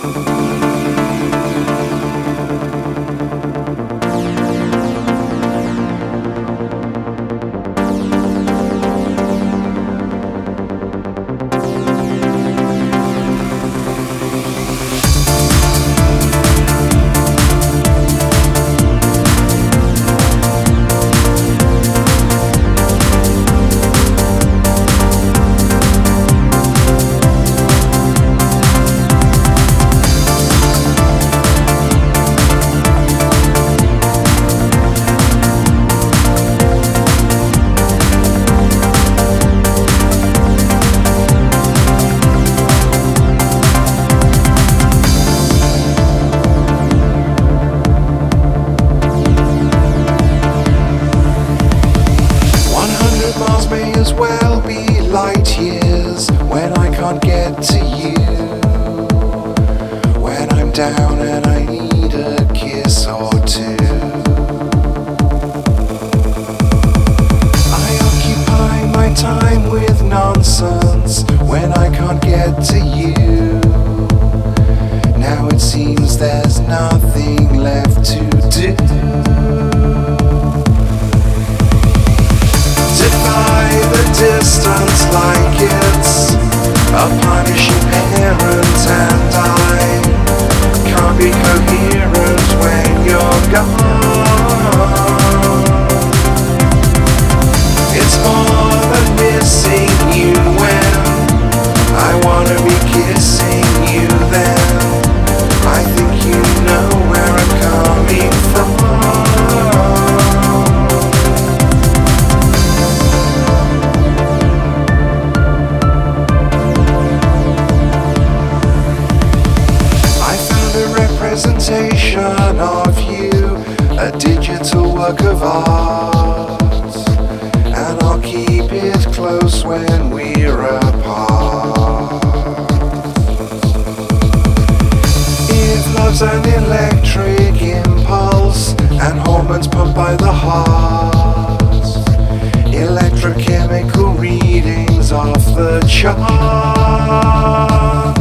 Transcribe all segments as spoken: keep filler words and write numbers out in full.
Light years when I can't get to you, when I'm down and I need a kiss or two. I occupy my time with nonsense when I can't get to you. Now it seems there's nothing left to do. Defy the distance like it's a punishing parent, and I can't be coherent when you're gone. It's more than missing you when I wanna be kissing you then. I think you know where I'm coming from. Representation of you, a digital work of art, and I'll keep it close when we're apart. If love's an electric impulse and hormones pumped by the heart, electrochemical readings off the charts.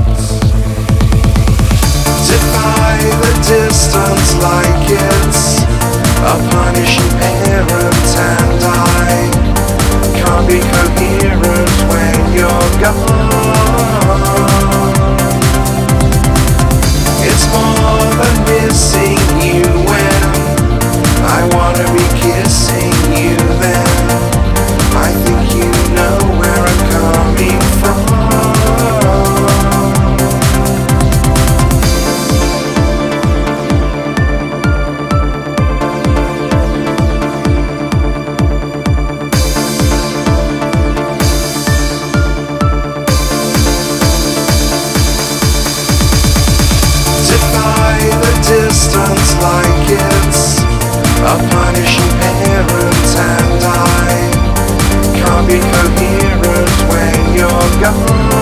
Defy the distance like it's a punishing parent, and I can't be coherent when you're gone. It's more than missing you when I wanna be kissing you then. I think you know where I'm coming from. Distance like it's a punishing parent, and I can't be coherent when you're gone.